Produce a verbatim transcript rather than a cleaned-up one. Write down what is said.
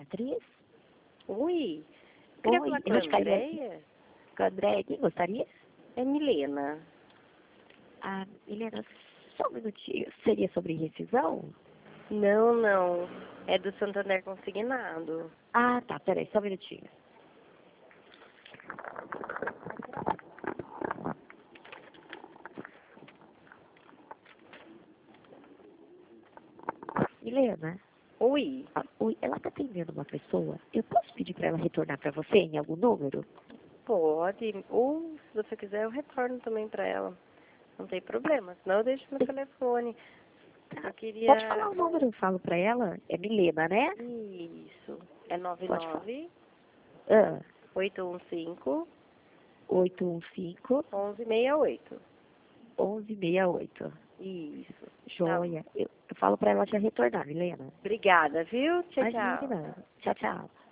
Beatriz? Oi. Queria Oi, falar com eu a gostaria... Andréia. Com a Andréia, quem gostaria? É Milena. Ah, Milena, só um minutinho. Seria sobre rescisão? Não, não. É do Santander Consignado. Ah, tá, peraí, só um minutinho. Milena, Oi. ah, oi, ela tá atendendo uma pessoa. Eu posso pedir pra ela retornar pra você em algum número? Pode. Ou, se você quiser, eu retorno também pra ela. Não tem problema. Senão eu deixo meu telefone. Tá. Eu queria... Pode falar o número, eu falo pra ela. É Milena, né? Isso. É nove Pode falar. nove Ah, oito um cinco oito um cinco, um um seis oito. um um seis oito. Isso. Tá. Joia. Eu, eu falo pra ela já retornar, Milena. Obrigada, viu? Tchau, tchau. Imagina. Tchau, tchau.